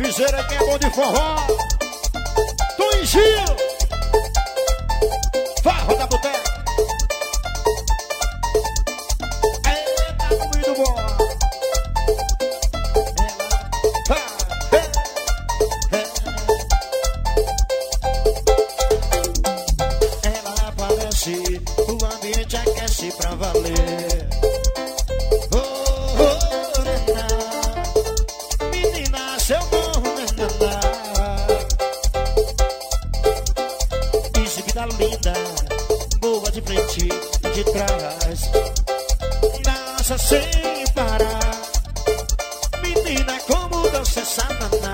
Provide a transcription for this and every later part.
piseira que é bom de forró. Tom e Gil. Farra da boteca. Tá muito bom. Ela aparece, o ambiente aquece pra valer. Menina, seu nome é Naná. Exibida linda, boa de frente, de trás. Dança sem parar. Menina, como dança essa naná.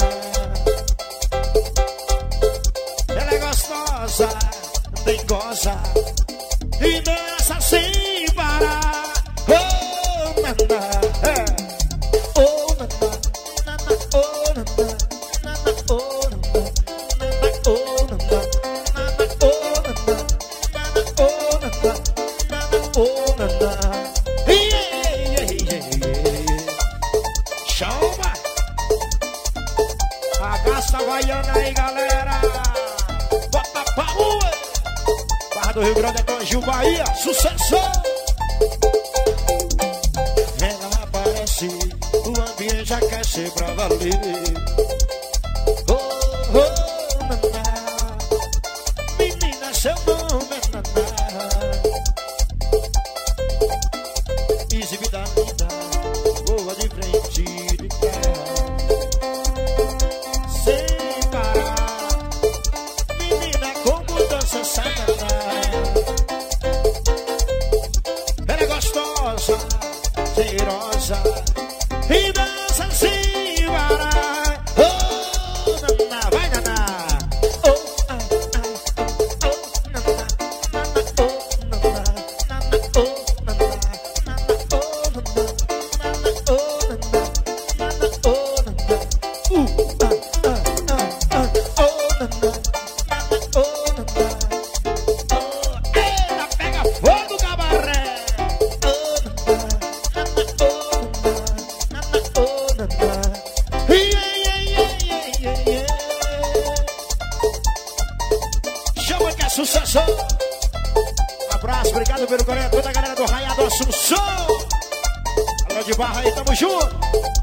Ela é gostosa, bem goza. E dança sem parar. Oh, naná, oh, naná, naná, oh, naná, naná, oh, naná, naná, oh, naná, naná, oh, naná, naná, oh, naná, naná, oh, naná. Chama! Agaça a Havaiana aí, galera! Bota pra rua! Barra do Rio Grande do Sul, Bahia, sucesso! Ela aparece, o ambiente aquece pra valer. Oh, oh, naná. Menina, seu nome é Naná. Exibida linda, boa de frente, de trás. Sem parar. Menina, como dança essa naná. Ela é gostosa, cheirosa e dança sem parar. Oh, naná, vai naná. Oh, oh, naná, naná, oh, naná, naná, oh, naná, naná, oh, naná, naná, oh, naná, naná, oh, naná. Oh, naná, naná, oh, naná. Oh, eita, pega fogo, cabaré. Chama que é sucesso. Um abraço, obrigado pelo carinho. Toda a galera do Raiado Assunção. Alô de Barra aí, tamo junto.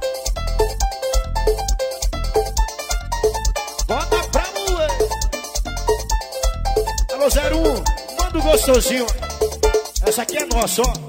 Bota pra moer. Alô 01, manda o gostosinho. Essa aqui é nossa, ó.